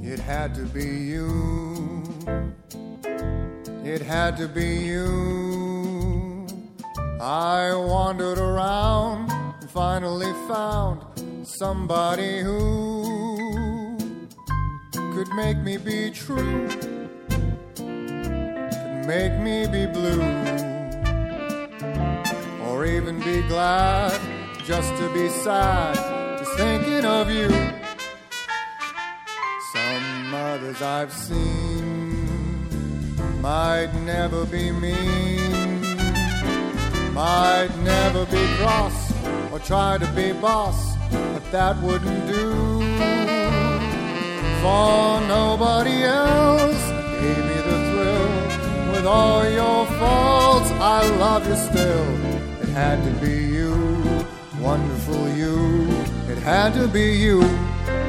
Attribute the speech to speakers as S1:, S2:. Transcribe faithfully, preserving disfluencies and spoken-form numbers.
S1: It had to be you. It had to be you. I wandered around and finally found somebody who could make me be true, could make me be blue, or even be glad just to be sad, just thinking of you. Some others I've seen might never be mean, might never be cross or try to be boss, but that wouldn't do. For nobody else gave me the thrill. With all your faults, I love you still. It had to be you, wonderful you. It had to be you.